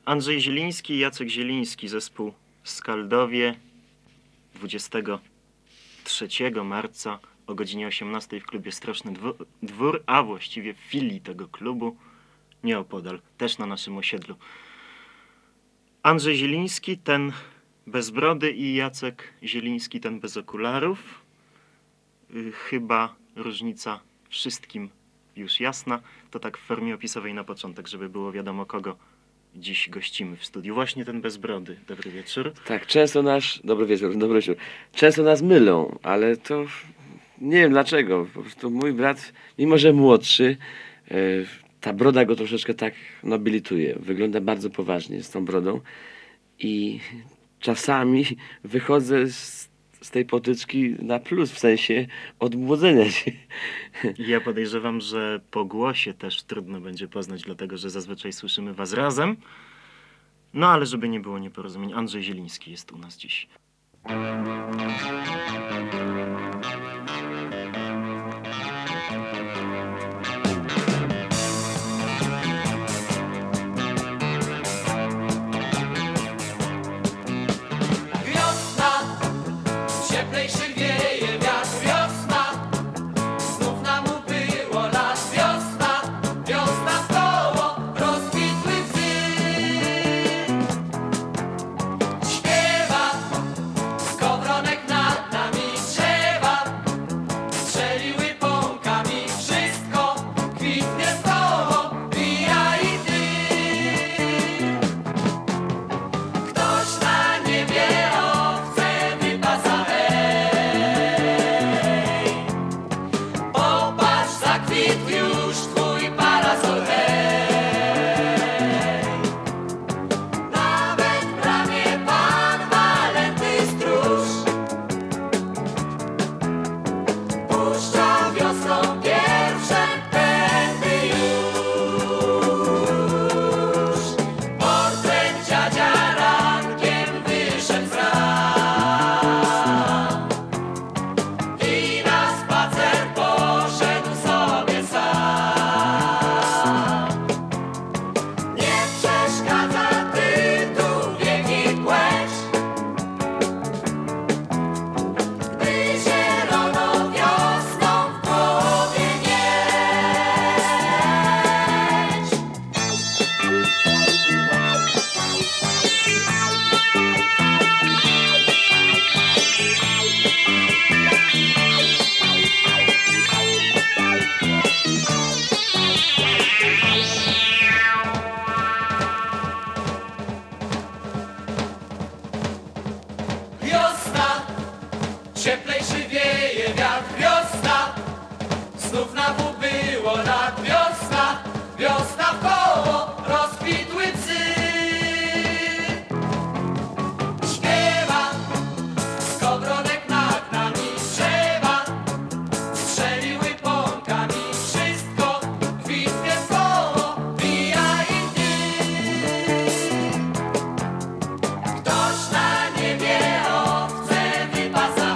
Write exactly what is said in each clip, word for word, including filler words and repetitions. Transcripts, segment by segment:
Andrzej Zieliński i Jacek Zieliński, zespół Skaldowie, dwudziestego trzeciego marca o godzinie osiemnastej w klubie Straszny Dwór, a właściwie w filii tego klubu, nieopodal, też na naszym osiedlu. Andrzej Zieliński, ten bez brody, i Jacek Zieliński, ten bez okularów. Yy, chyba różnica wszystkim już jasna. To tak w formie opisowej na początek, żeby było wiadomo, kogo dziś gościmy w studiu. Właśnie ten bez brody. Dobry wieczór. Tak, często nas... Dobry wieczór, dobry wieczór. Często nas mylą, ale to nie wiem dlaczego. Po prostu mój brat, mimo że młodszy, e, ta broda go troszeczkę tak nobilituje. Wygląda bardzo poważnie z tą brodą i czasami wychodzę z, z tej potyczki na plus, w sensie odmłodzenia się. Ja podejrzewam, że po głosie też trudno będzie poznać, dlatego że zazwyczaj słyszymy was razem. No ale żeby nie było nieporozumień, Andrzej Zieliński jest u nas dziś. Cieplejszy wieje wiatr, wiosna, znów na wół było lat, wiosna, wiosna w koło, rozkwitły psy. Śpiewa, skowronek nad nami drzewa, strzeliły pąkami, wszystko kwitnie w koło, pija i ty. Ktoś na niebie owce wypasa.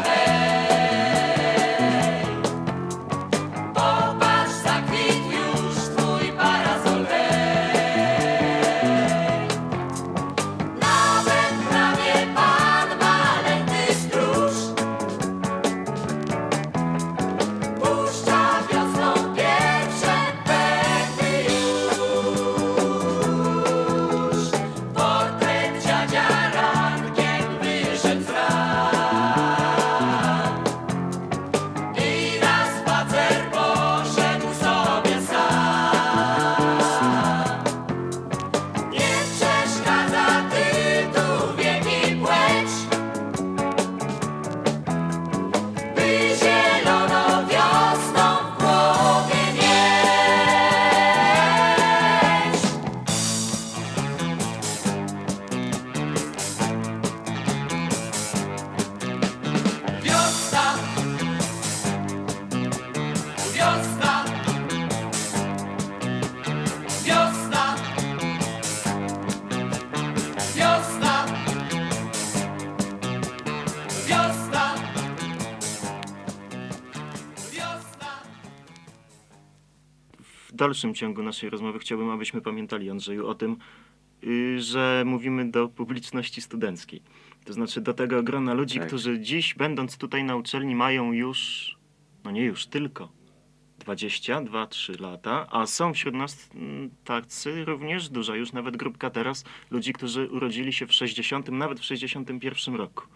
W dalszym ciągu naszej rozmowy chciałbym, abyśmy pamiętali, Andrzeju, o tym, y, że mówimy do publiczności studenckiej. To znaczy do tego grona ludzi, Tak. którzy dziś, będąc tutaj na uczelni, mają już, no nie już, tylko dwadzieścia dwa trzy lata, a są wśród nas mm, tacy również duża już nawet grupka teraz ludzi, którzy urodzili się w sześćdziesiątym, nawet w sześćdziesiątym pierwszym roku.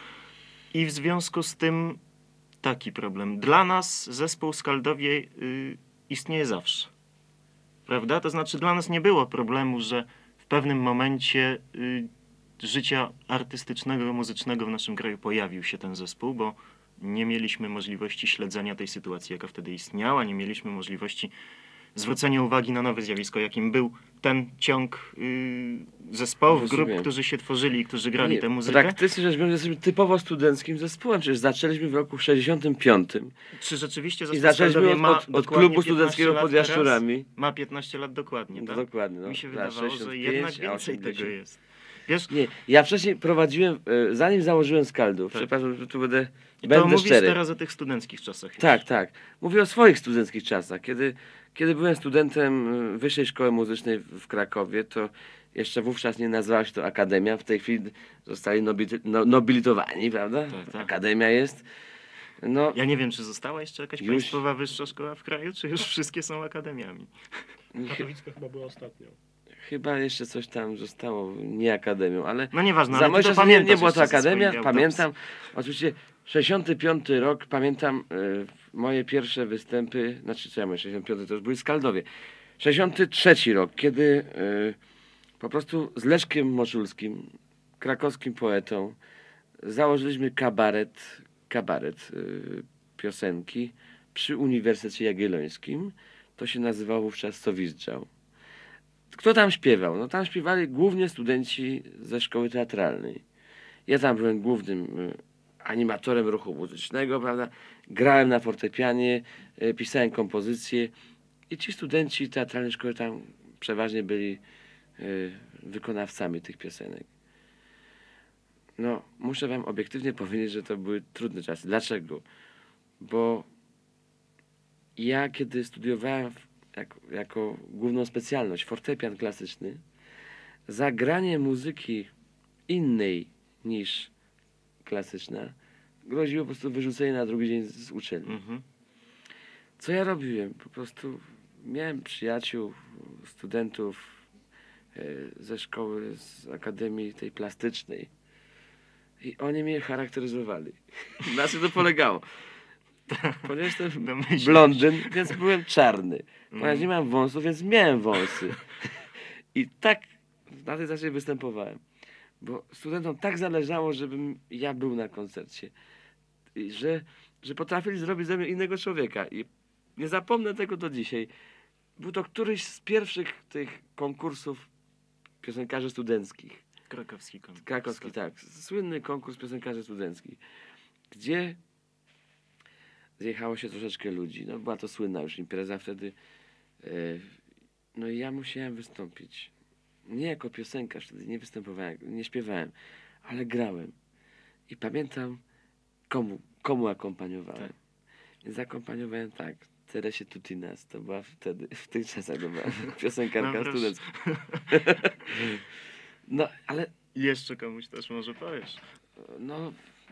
I w związku z tym taki problem. Dla nas zespół Skaldowie y, istnieje zawsze. Prawda? To znaczy dla nas nie było problemu, że w pewnym momencie y, życia artystycznego, muzycznego w naszym kraju pojawił się ten zespół, bo nie mieliśmy możliwości śledzenia tej sytuacji, jaka wtedy istniała, nie mieliśmy możliwości zwrócenia uwagi na nowe zjawisko, jakim był ten ciąg y, zespołów, grup, Rozumiem. którzy się tworzyli i którzy grali Nie, tę muzykę. praktycznie rzecz biorąc, jesteśmy typowo studenckim zespołem. Przecież zaczęliśmy w roku sześćdziesiątym piątym Czy rzeczywiście i zespół zaczęliśmy Skaldowie od, ma od, od dokładnie klubu piętnaście studenckiego lat pod teraz? Jaszczurami. Ma piętnaście lat dokładnie, tak? Dokładnie. No. Mi się Lat wydawało, że sześćdziesiąt jednak pięć, a więcej osiemdziesiąt. tego jest. Wiesz, Nie, ja wcześniej prowadziłem, e, zanim założyłem Skaldów, Tak. przepraszam, że tu będę, i to będę mówisz szczery. teraz o tych studenckich czasach. już. Tak, tak. Mówię o swoich studenckich czasach. Kiedy, kiedy byłem studentem y, Wyższej Szkoły Muzycznej w w Krakowie, to jeszcze wówczas nie nazywała się to Akademia. W tej chwili zostali nobili- no, nobilitowani, prawda? Tak, tak. Akademia jest. No, Ja nie wiem, czy została jeszcze jakaś Już- państwowa wyższa szkoła w kraju, czy już wszystkie są akademiami. ch- Katowicka chyba była ostatnio. chyba jeszcze coś tam zostało, nie Akademią, ale No nieważne, za ale ty mojej to czasów nie, pamiętasz nie była to jeszcze ze Akademia, swoich pamiętam. Oczywiście sześćdziesiąty piąty rok, pamiętam y, moje pierwsze występy, znaczy co ja mówię, sześćdziesiąty piąty to już były Skaldowie. sześćdziesiąty trzeci rok, kiedy y, po prostu z Leszkiem Moczulskim, krakowskim poetą, założyliśmy kabaret, kabaret y, piosenki przy Uniwersytecie Jagiellońskim. To się nazywało wówczas Sowizdżał. Kto tam śpiewał? No tam śpiewali głównie studenci ze szkoły teatralnej. Ja tam byłem głównym y, animatorem ruchu muzycznego, prawda? Grałem na fortepianie, y, pisałem kompozycje i ci studenci teatralnej szkoły tam przeważnie byli y, wykonawcami tych piosenek. No, muszę wam obiektywnie powiedzieć, że to były trudne czasy. Dlaczego? Bo ja kiedy studiowałem w jako, jako główną specjalność fortepian klasyczny, zagranie muzyki innej niż klasyczna groziło po prostu wyrzucenie na drugi dzień z uczelni. Mhm. Co ja robiłem? Po prostu miałem przyjaciół, studentów e, ze szkoły, z akademii tej plastycznej i oni mnie charakteryzowali. Na czym to polegało? Ponieważ jestem Domyślam się. blondyn, więc byłem czarny. Ponieważ Mhm. nie mam wąsów, więc miałem wąsy. I tak na tej zasadzie występowałem. Bo studentom tak zależało, żebym ja był na koncercie. I że, że potrafili zrobić ze mnie innego człowieka. I nie zapomnę tego do dzisiaj. Był to któryś z pierwszych tych konkursów piosenkarzy studenckich. Krakowski konkurs. Krakowski, tak. Słynny konkurs piosenkarzy studenckich. Gdzie zjechało się troszeczkę ludzi. No, była to słynna już impreza wtedy. E, No i ja musiałem wystąpić. Nie jako piosenkarz, wtedy nie występowałem, nie śpiewałem, ale grałem. I pamiętam, komu, komu akompaniowałem. Tak. Więc akompaniowałem tak. Teresie Tutinas, to była wtedy, w tych czasach to była piosenkarka No proszę. studencka. No, ale I jeszcze komuś też może powiesz. no,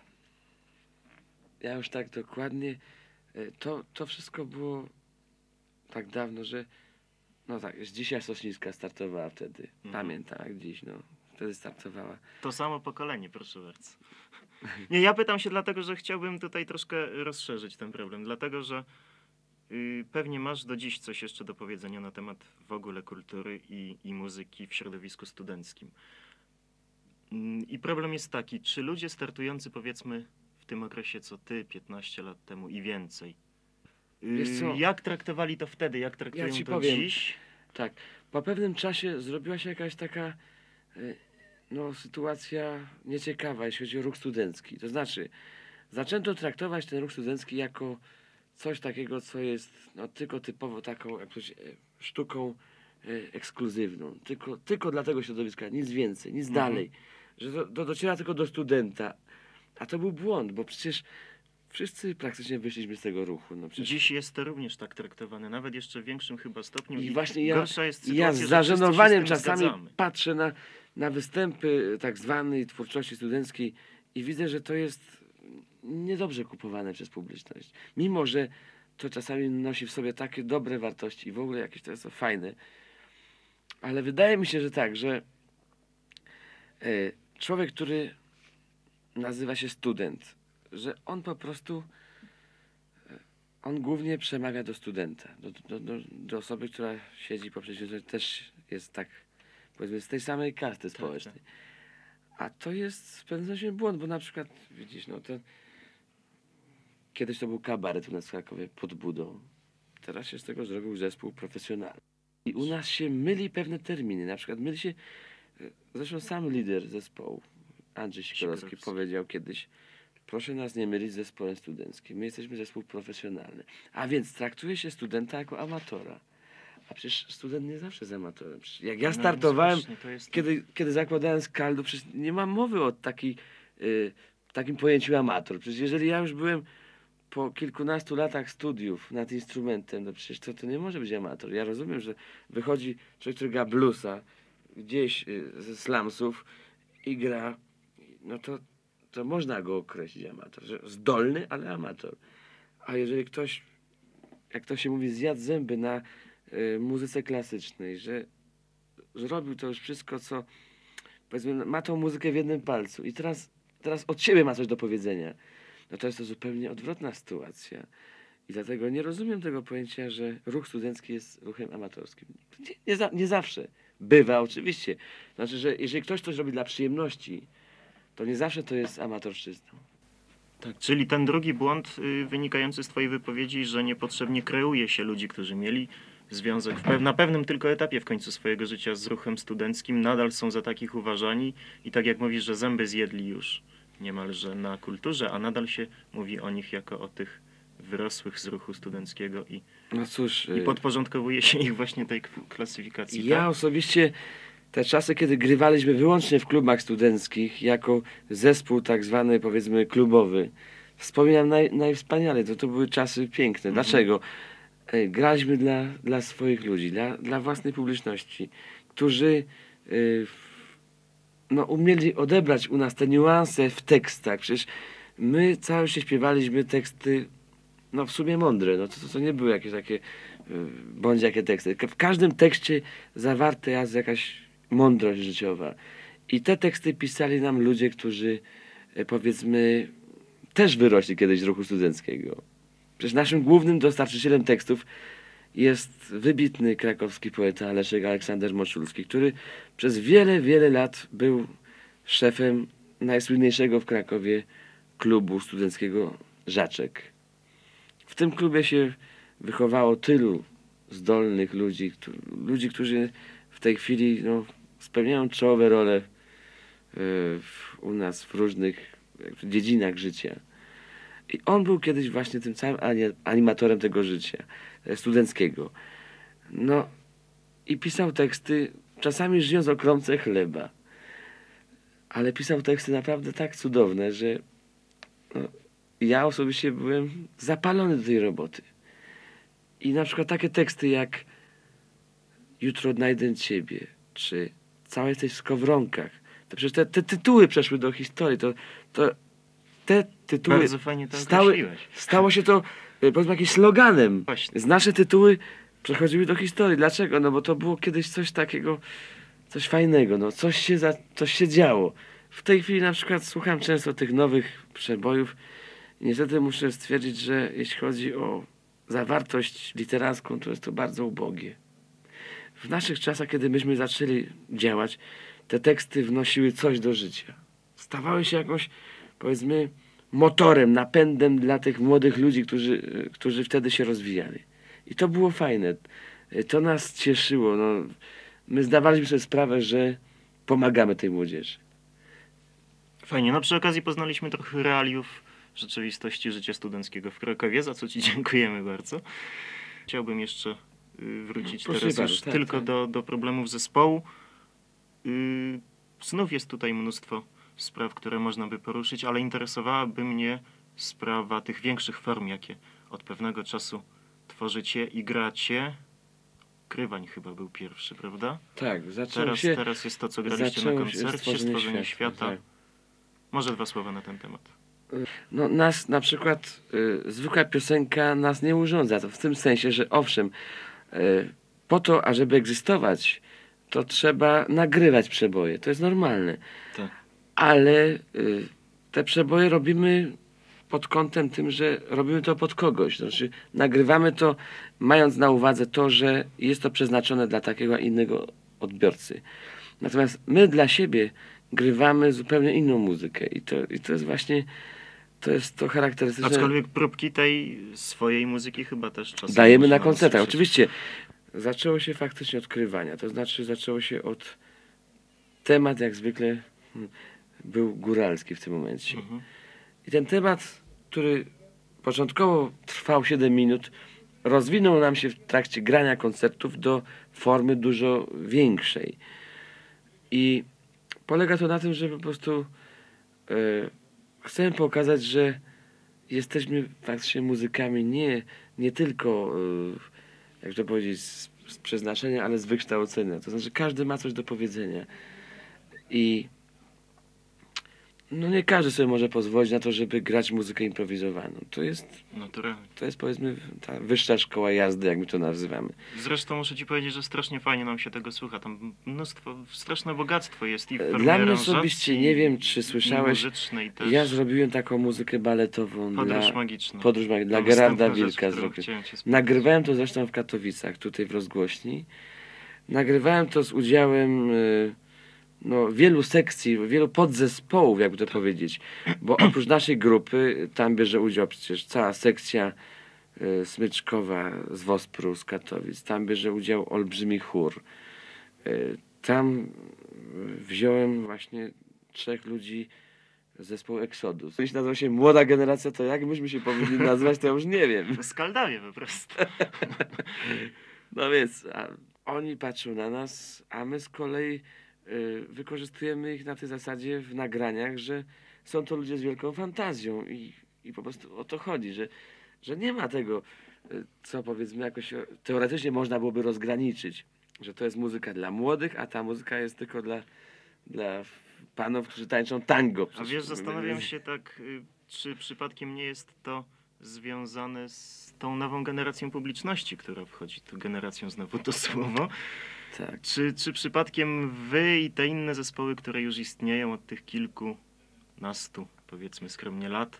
ja już tak dokładnie, e, to, to wszystko było tak dawno, że no tak, już dzisiaj Sośnicka startowała wtedy. Mhm. Pamiętam jak dziś, no. Wtedy startowała. To samo pokolenie, proszę bardzo. Nie, ja pytam się dlatego, że chciałbym tutaj troszkę rozszerzyć ten problem. Dlatego, że y, pewnie masz do dziś coś jeszcze do powiedzenia na temat w ogóle kultury i, i muzyki w środowisku studenckim. Mm, I problem jest taki, czy ludzie startujący powiedzmy w tym okresie co ty, piętnaście lat temu i więcej, y, Wiesz co? jak traktowali to wtedy, jak traktują ci to powiem. dziś? Tak, po pewnym czasie zrobiła się jakaś taka e, no, sytuacja nieciekawa, jeśli chodzi o ruch studencki. To znaczy, zaczęto traktować ten ruch studencki jako coś takiego, co jest no, tylko typowo taką jak coś, e, sztuką e, ekskluzywną. Tylko, tylko dla tego środowiska, nic więcej, nic Mhm. dalej. Że to, to dociera tylko do studenta. A to był błąd, bo przecież Wszyscy praktycznie wyszliśmy z tego ruchu. No przecież... Dziś jest to również tak traktowane, nawet jeszcze w większym chyba stopniu. I I właśnie ja, gorsza jest sytuacja, ja z że wszyscy zażenowaniem się z tym czasami zgadzamy. patrzę na, na występy tak zwanej twórczości studenckiej i widzę, że to jest niedobrze kupowane przez publiczność. Mimo, że to czasami nosi w sobie takie dobre wartości i w ogóle jakieś to jest to fajne. Ale wydaje mi się, że tak, że e, człowiek, który nazywa się student, że on po prostu e, on głównie przemawia do studenta, do, do, do, do osoby, która siedzi poprzez, że też jest tak, powiedzmy, z tej samej kasty społecznej. A to jest z pewnością błąd, bo na przykład, widzisz, no to kiedyś to był kabaret u nas w Krakowie pod budą. Teraz się z tego zrobił zespół profesjonalny. I u nas się myli pewne terminy. Na przykład myli się, e, zresztą sam lider zespołu, Andrzej Sikorowski, Sikorowski. powiedział kiedyś: proszę nas nie mylić z zespołem studenckim. My jesteśmy zespół profesjonalny. A więc traktuje się studenta jako amatora. A przecież student nie zawsze jest amatorem. Przecież jak ja No, startowałem, właśnie, to jest... kiedy, kiedy zakładałem Skaldu, przecież nie ma mowy o taki, y, takim pojęciu amator. Przecież jeżeli ja już byłem po kilkunastu latach studiów nad instrumentem, no przecież to, to nie może być amator. Ja rozumiem, że wychodzi człowiek, który gra bluesa gdzieś y, ze slumsów i gra, no to, to można go określić amator. Że zdolny, ale amator. A jeżeli ktoś, jak to się mówi, zjadł zęby na y, muzyce klasycznej, że zrobił to już wszystko, co powiedzmy, ma tą muzykę w jednym palcu i teraz, teraz od siebie ma coś do powiedzenia, no to jest to zupełnie odwrotna sytuacja. I dlatego nie rozumiem tego pojęcia, że ruch studencki jest ruchem amatorskim. Nie, nie, za, nie zawsze. Bywa oczywiście. Znaczy, że jeżeli ktoś coś robi dla przyjemności, to nie zawsze to jest amatorszczyzną. Tak, czyli ten drugi błąd y, wynikający z twojej wypowiedzi, że niepotrzebnie kreuje się ludzi, którzy mieli związek w pew- na pewnym tylko etapie w końcu swojego życia z ruchem studenckim, nadal są za takich uważani i tak jak mówisz, że zęby zjedli już niemalże na kulturze, a nadal się mówi o nich jako o tych wyrosłych z ruchu studenckiego i, No cóż, i podporządkowuje się ich właśnie tej k- klasyfikacji. ja tak? osobiście te czasy, kiedy grywaliśmy wyłącznie w klubach studenckich, jako zespół tak zwany, powiedzmy, klubowy, wspominam naj, najwspanialej. To, to były czasy piękne. Mhm. Dlaczego? E, Graliśmy dla, dla swoich ludzi, dla, dla własnej publiczności, którzy y, no, umieli odebrać u nas te niuanse w tekstach. Przecież my całe się śpiewaliśmy teksty, no w sumie mądre, no to, to, to nie były jakieś takie y, bądź jakie teksty. W każdym tekście zawarta jest jakaś mądrość życiowa. I te teksty pisali nam ludzie, którzy y, powiedzmy też wyrośli kiedyś z ruchu studenckiego. Przecież naszym głównym dostarczycielem tekstów jest wybitny krakowski poeta Leszek Aleksander Moczulski, który przez wiele, wiele lat był szefem najsłynniejszego w Krakowie klubu studenckiego Żaczek. W tym klubie się wychowało tylu zdolnych ludzi, którzy, ludzi, którzy w tej chwili no, spełniają czołowe role yy, w, u nas w różnych jakby dziedzinach życia. I on był kiedyś właśnie tym całym ani- animatorem tego życia e, studenckiego. No i pisał teksty, czasami żyjąc o kromce chleba. Ale pisał teksty naprawdę tak cudowne, że no, ja osobiście byłem zapalony do tej roboty. I na przykład takie teksty jak Jutro odnajdę ciebie, czy Cała jesteś w skowronkach. To przecież te, te tytuły przeszły do historii. To, to te tytuły Bardzo fajnie to stały, określiłeś. stało się to e, powiedzmy jakimś sloganem. Właśnie. Z nasze tytuły przechodziły do historii. Dlaczego? No bo to było kiedyś coś takiego, coś fajnego, no coś się, za, coś się działo. W tej chwili na przykład słucham często tych nowych przebojów i niestety muszę stwierdzić, że jeśli chodzi o zawartość literacką, to jest to bardzo ubogie. W naszych czasach, kiedy myśmy zaczęli działać, te teksty wnosiły coś do życia. Stawały się jakąś, powiedzmy, motorem, napędem dla tych młodych ludzi, którzy, którzy wtedy się rozwijali. I to było fajne. To nas cieszyło. No, my zdawaliśmy sobie sprawę, że pomagamy tej młodzieży. Fajnie. No przy okazji poznaliśmy trochę realiów rzeczywistości życia studenckiego w Krakowie, za co ci dziękujemy bardzo. Chciałbym jeszcze y, wrócić Proszę teraz bardzo, już tak, tylko tak. Do, do problemów zespołu. Y, znów jest tutaj mnóstwo spraw, które można by poruszyć, ale interesowałaby mnie sprawa tych większych form, jakie od pewnego czasu tworzycie i gracie. Krywań chyba był pierwszy, prawda? Tak, zaczęło Teraz, się... teraz jest to, co graliście na zaczęło się koncercie, stworzenie stworzenie świata, świata. tak. Może dwa słowa na ten temat. No nas na przykład y, zwykła piosenka nas nie urządza. To w tym sensie, że owszem, y, po to, ażeby egzystować, to trzeba nagrywać przeboje. To jest normalne. Tak. Ale y, te przeboje robimy pod kątem tym, że robimy to pod kogoś. Znaczy, nagrywamy to mając na uwadze to, że jest to przeznaczone dla takiego, a innego odbiorcy. Natomiast my dla siebie grywamy zupełnie inną muzykę i to, i to jest właśnie to jest to charakterystyczne. Aczkolwiek próbki tej swojej muzyki chyba też czasem Dajemy na można koncertach. usłyszeć. Oczywiście zaczęło się faktycznie od krywania. To znaczy zaczęło się od temat jak zwykle hmm, był góralski w tym momencie. Mhm. I ten temat, który początkowo trwał siedem minut, rozwinął nam się w trakcie grania koncertów do formy dużo większej. I polega to na tym, że po prostu e, chcemy pokazać, że jesteśmy faktycznie muzykami nie, nie tylko, e, jak to powiedzieć, z, z przeznaczenia, ale z wykształcenia. To znaczy każdy ma coś do powiedzenia. I no nie każdy sobie może pozwolić na to, żeby grać muzykę improwizowaną. To jest, Naturalnie. to jest powiedzmy ta wyższa szkoła jazdy, jak my to nazywamy. Zresztą muszę ci powiedzieć, że strasznie fajnie nam się tego słucha. Tam mnóstwo, straszne bogactwo jest i w formie Dla mnie aranżacji, osobiście, nie wiem czy i słyszałeś, muzycznej też. ja zrobiłem taką muzykę baletową Podróż dla, magiczna. podróż magiczna, dla To Gerarda następna rzecz, Wilka. którą Zrobiłem. chciałem cię spytać. Nagrywałem to zresztą w Katowicach, tutaj w rozgłośni. Nagrywałem to z udziałem y, no, wielu sekcji, wielu podzespołów, jakby to powiedzieć. Bo oprócz naszej grupy, tam bierze udział przecież cała sekcja y, smyczkowa z Wospru, z Katowic. Tam bierze udział olbrzymi chór. Y, tam y, wziąłem właśnie trzech ludzi z zespołu Exodus. Jeśli nazywa się Młoda Generacja, to jak myśmy się powinni nazwać, to ja już nie wiem. Skaldawie po prostu. No więc a oni patrzą na nas, a my z kolei y, wykorzystujemy ich na tej zasadzie w nagraniach, że są to ludzie z wielką fantazją i, i po prostu o to chodzi, że, że nie ma tego, y, co powiedzmy jakoś o- teoretycznie można byłoby rozgraniczyć, że to jest muzyka dla młodych, a ta muzyka jest tylko dla, dla panów, którzy tańczą tango. A Przecież wiesz, my- zastanawiam się tak, y, czy przypadkiem nie jest to związane z tą nową generacją publiczności, która wchodzi, tu generacją znowu to słowo. Tak. Czy, czy przypadkiem wy i te inne zespoły, które już istnieją od tych kilkunastu, powiedzmy skromnie, lat,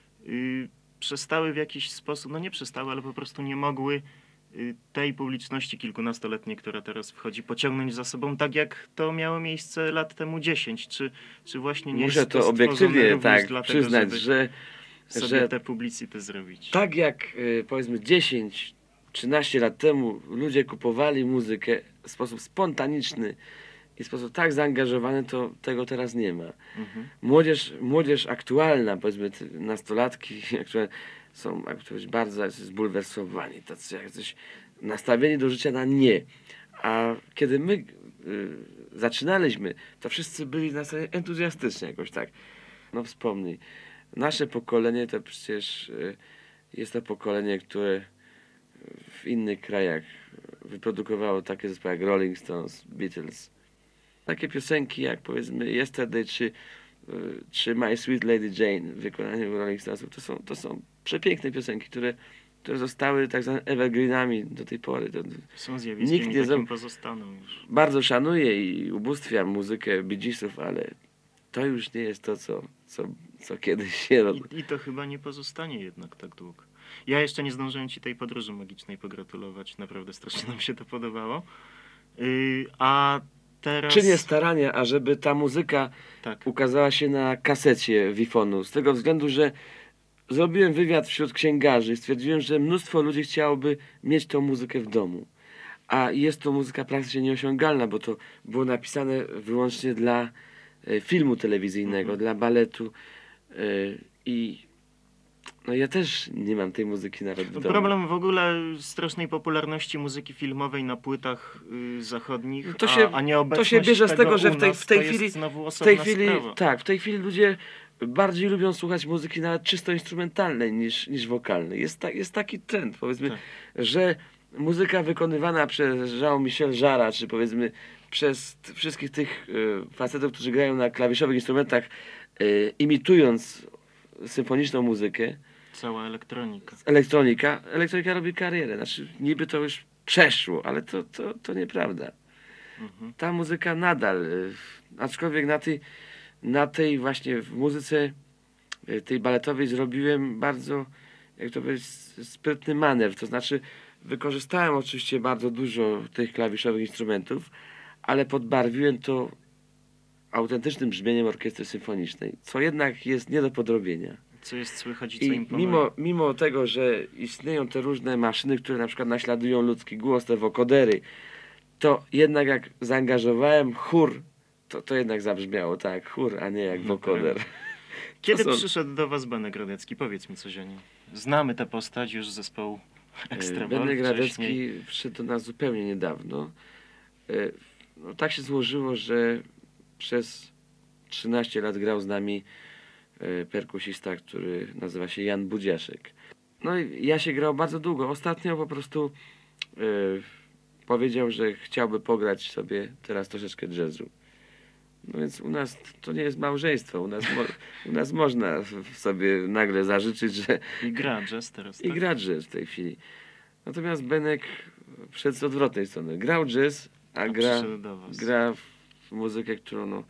y, przestały w jakiś sposób, no nie przestały, ale po prostu nie mogły y, tej publiczności kilkunastoletniej, która teraz wchodzi, pociągnąć za sobą, tak jak to miało miejsce lat temu dziesięć? Czy, czy właśnie nie Muszę jest to to stworzone obiektywnie również tak dlatego, przyznać, żeby że, sobie że tę publicytę zrobić? tak jak y, powiedzmy dziesięć trzynaście lat temu ludzie kupowali muzykę w sposób spontaniczny i w sposób tak zaangażowany, to tego teraz nie ma. Mhm. Młodzież, młodzież aktualna, powiedzmy te nastolatki, które są jak to powiedzieć, bardzo zbulwersowani, tacy jak coś nastawieni do życia na nie. A kiedy my y, zaczynaliśmy, to wszyscy byli nastawieni entuzjastycznie jakoś tak. No wspomnij, nasze pokolenie to przecież y, jest to pokolenie, które w innych krajach wyprodukowało takie zespoły jak Rolling Stones, Beatles. Takie piosenki jak powiedzmy Yesterday czy, y, czy My Sweet Lady Jane w wykonaniu Rolling Stonesów, to są, to są przepiękne piosenki, które, które zostały tak zwanymi evergreenami do tej pory. To, Są zjawiskiem Nikt i nie takim zro- pozostaną już. bardzo szanuję i ubóstwiam muzykę Bee Geesów, ale to już nie jest to, co, co, co kiedyś się robi. I, I to chyba nie pozostanie jednak tak długo. Ja jeszcze nie zdążyłem ci tej podróży magicznej pogratulować. Naprawdę strasznie nam się to podobało. Yy, a teraz... Czynię starania, ażeby ta muzyka Tak. ukazała się na kasecie Wifonu. Z tego względu, że zrobiłem wywiad wśród księgarzy i stwierdziłem, że mnóstwo ludzi chciałoby mieć tą muzykę w domu. A jest to muzyka praktycznie nieosiągalna, bo to było napisane wyłącznie dla e, filmu telewizyjnego, Mhm. dla baletu. E, I no ja też nie mam tej muzyki nawet w domu. Problem w ogóle strasznej popularności muzyki filmowej na płytach y, zachodnich, To się- a, a nieobecność to się bierze z tego, że u w tej- nas w tej to jest chwili- znowu W tej osobna chwili, sprawa. tak, w tej chwili ludzie bardziej lubią słuchać muzyki nawet czysto instrumentalnej niż, niż wokalnej. Jest, ta, jest taki trend, powiedzmy, Tak. że muzyka wykonywana przez Jean-Michel Jarra, czy powiedzmy przez t- wszystkich tych y, facetów, którzy grają na klawiszowych instrumentach, y, imitując symfoniczną muzykę, Cała elektronika. elektronika, elektronika robi karierę. Znaczy, niby to już przeszło, ale to, to, to nieprawda. Mhm. Ta muzyka nadal, y, aczkolwiek na tej, na tej właśnie w muzyce y, tej baletowej zrobiłem bardzo, jak to powiedzieć, sprytny manewr. To znaczy, wykorzystałem oczywiście bardzo dużo tych klawiszowych instrumentów, ale podbarwiłem to autentycznym brzmieniem orkiestry symfonicznej, co jednak jest nie do podrobienia. Co jest słychać i co I imponuje. mimo, mimo tego, że istnieją te różne maszyny, które na przykład naśladują ludzki głos, te wokodery, to jednak jak zaangażowałem chór, to, to jednak zabrzmiało tak, chór, a nie jak No wokoder. Kiedy to są- przyszedł do was Benek Radecki? Powiedz mi coś o nim. Znamy tę postać już z zespołu Ekstrawol Benek wcześniej. Radecki przyszedł do nas zupełnie niedawno. E, No, tak się złożyło, że przez trzynaście lat grał z nami e, perkusista, który nazywa się Jan Budziaszek. No i ja się grał bardzo długo. Ostatnio po prostu e, powiedział, że chciałby pograć sobie teraz troszeczkę jazzu. No więc u nas to nie jest małżeństwo. U nas, mo, u nas można w- sobie nagle zażyczyć, że I gra jazz teraz, i tak? gra jazz w tej chwili. Natomiast Benek wszedł z odwrotnej strony. Grał jazz, a, A gra, przyszedł do was. gra w muzykę, którą no,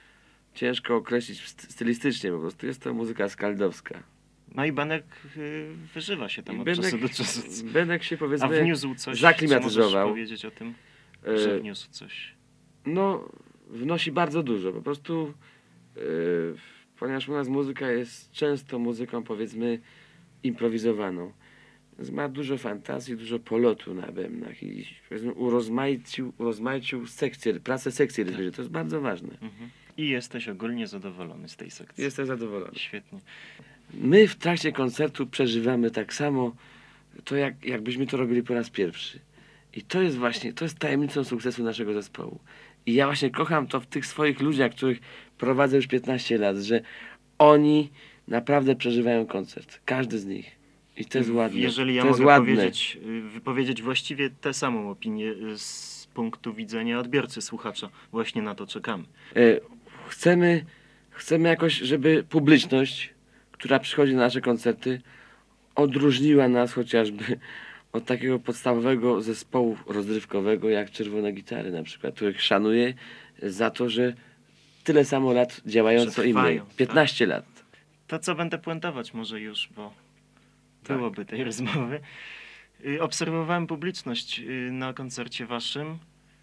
ciężko określić st- stylistycznie. Po prostu jest to muzyka skaldowska. No i Benek y, wyżywa się tam I od Benek, czasu do czasu. Benek się A powiedzmy wniósł coś? zaklimatyzował. Czy możesz powiedzieć o tym, e, że wniósł coś? No, wnosi bardzo dużo. Po prostu, e, ponieważ u nas muzyka jest często muzyką, powiedzmy, improwizowaną. Więc ma dużo fantazji, dużo polotu na bębnach i powiedzmy, urozmaicił, urozmaicił sekcję, pracę sekcji rytmicznej. To jest bardzo ważne. Mhm. I jesteś ogólnie zadowolony z tej sekcji. Jestem zadowolony. Świetnie. My w trakcie koncertu przeżywamy tak samo to, jak, jakbyśmy to robili po raz pierwszy. I to jest właśnie, to jest tajemnicą sukcesu naszego zespołu. I ja właśnie kocham to w tych swoich ludziach, których prowadzę już piętnaście lat, że oni naprawdę przeżywają koncert. Każdy z nich. I to jest ładne. Jeżeli ja to jest mogę ładne. powiedzieć, y, wypowiedzieć właściwie tę samą opinię y, z punktu widzenia odbiorcy, słuchacza. Właśnie na to czekamy. E, Chcemy, chcemy jakoś, żeby publiczność, która przychodzi na nasze koncerty, odróżniła nas chociażby od takiego podstawowego zespołu rozrywkowego jak Czerwone Gitary na przykład, których szanuję za to, że tyle samo lat działają Że co i my. trwają, piętnaście lat. To co będę puentować może już, bo Tak. byłoby tej rozmowy. Y, Obserwowałem publiczność y, na koncercie waszym.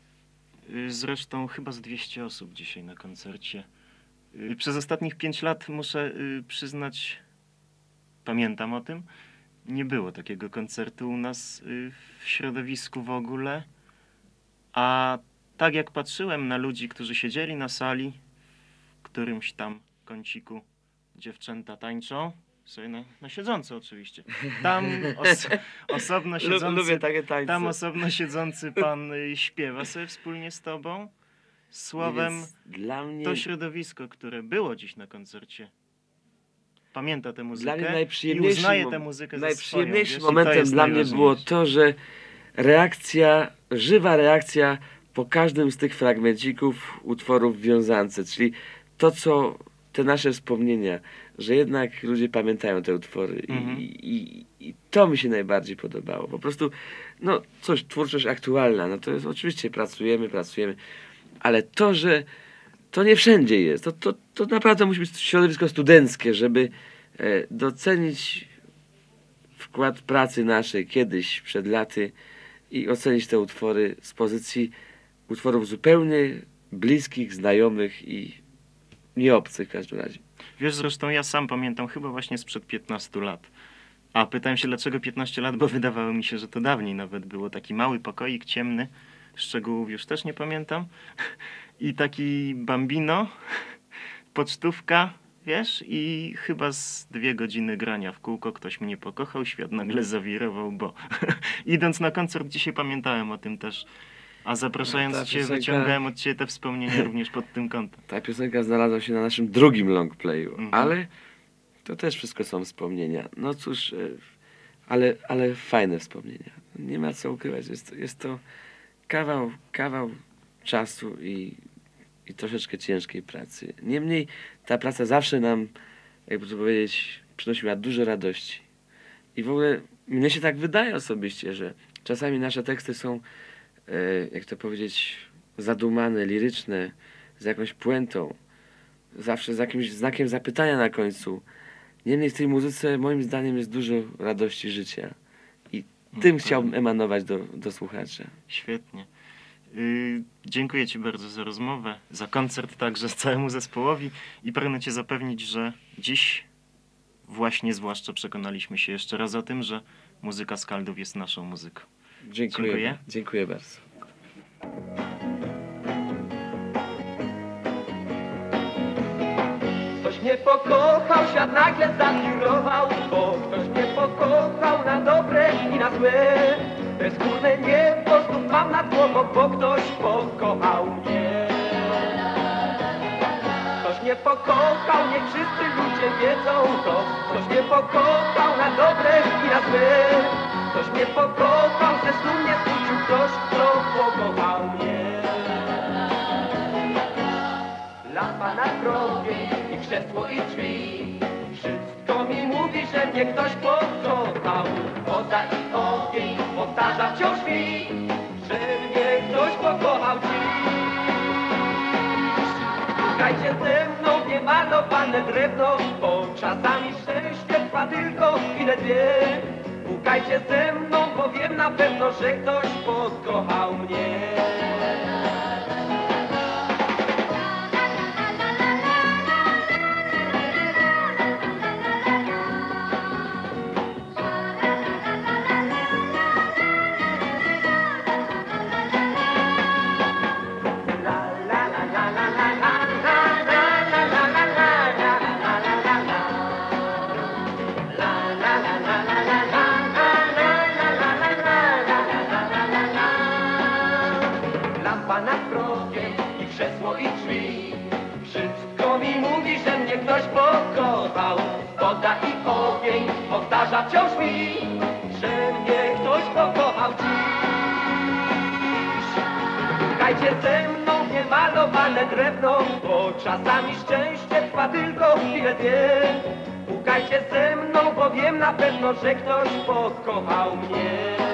Y, Zresztą chyba z dwieście osób dzisiaj na koncercie. Y, Przez ostatnich pięć lat muszę y, przyznać, pamiętam o tym, nie było takiego koncertu u nas y, w środowisku w ogóle. A tak jak patrzyłem na ludzi, którzy siedzieli na sali, w którymś tam kąciku dziewczęta tańczą, sobie na, na siedząco oczywiście. Tam os, osobno siedzący, takie tańce. tam osobno siedzący pan y, śpiewa sobie wspólnie z tobą. Słowem, Więc dla mnie, to środowisko, które było dziś na koncercie, pamięta tę dla muzykę mnie i najprzyjemniejszym, uznaje mom- tę muzykę za najprzyjemniejszym swoją. Wiesz, i to momentem jest dla mnie było najważniejsze. to, że reakcja, żywa reakcja po każdym z tych fragmencików utworów w wiązance, czyli to, co te nasze wspomnienia, że jednak ludzie pamiętają te utwory Mhm. i, i, i to mi się najbardziej podobało. Po prostu, no coś, twórczość aktualna, no to jest oczywiście pracujemy, pracujemy, ale to, że to nie wszędzie jest, to, to, to naprawdę musi być środowisko studenckie, żeby e, docenić wkład pracy naszej kiedyś, przed laty i ocenić te utwory z pozycji utworów zupełnie bliskich, znajomych i nieobcych w każdym razie. Wiesz, zresztą ja sam pamiętam chyba właśnie sprzed piętnastu lat. A pytałem się, dlaczego piętnaście lat, bo wydawało mi się, że to dawniej nawet było. Taki mały pokoik ciemny, szczegółów już też nie pamiętam. I taki bambino, pocztówka, wiesz, i chyba z dwie godziny grania w kółko ktoś mnie pokochał, świat nagle zawirował, bo idąc na koncert dzisiaj pamiętałem o tym też. A zapraszając Ta cię, piosenka- wyciągałem od ciebie te wspomnienia również pod tym kątem. Ta piosenka znalazła się na naszym drugim longplayu, Mhm. ale to też wszystko są wspomnienia. No cóż, e, ale, ale fajne wspomnienia. Nie ma co ukrywać. Jest to, jest to kawał, kawał czasu i, i troszeczkę ciężkiej pracy. Niemniej ta praca zawsze nam, jakby to powiedzieć, przynosiła dużo radości. I w ogóle mnie się tak wydaje osobiście, że czasami nasze teksty są, e, jak to powiedzieć, zadumane, liryczne, z jakąś puentą, zawsze z jakimś znakiem zapytania na końcu. Niemniej w tej muzyce moim zdaniem jest dużo radości życia. I tym chciałbym emanować do, do słuchacza. Świetnie. Yy, dziękuję ci bardzo za rozmowę, za koncert także całemu zespołowi i pragnę cię zapewnić, że dziś właśnie zwłaszcza przekonaliśmy się jeszcze raz o tym, że muzyka Skaldów jest naszą muzyką. Dziękuję. Dziękuję. Dziękuję bardzo. Ktoś mnie pokochał, świat nagle zawirował, bo ktoś mnie pokochał na dobre i na złe. Bezgórne niebo znów mam nad głową, bo ktoś pokochał mnie. Ktoś mnie pokochał, niech wszyscy ludzie wiedzą to. Ktoś mnie pokochał na dobre i na złe. Ktoś mnie pokochał, ze snu mnie zbudził ktoś, kto pokochał mnie. Lampa na grobie i krzesło i drzwi. Wszystko mi mówi, że mnie ktoś pokochał. Woda i ogień powtarza wciąż mi, że mnie ktoś pokochał dziś. Szukajcie ze mną niemalowane drewno, bo czasami szczęście trwa tylko chwilę dwie. Pukajcie ze mną, bo wiem na pewno, że ktoś pokochał mnie. Lampa nad progiem i krzesło i drzwi. Wszystko mi mówi, że mnie ktoś pokochał. Woda i ogień powtarza wciąż mi, że mnie ktoś pokochał dziś. Szukajcie ze mną niemalowane drewno, bo czasami szczęście trwa tylko chwilę dwie. Pukajcie ze mną, bo wiem na pewno, że ktoś pokochał mnie.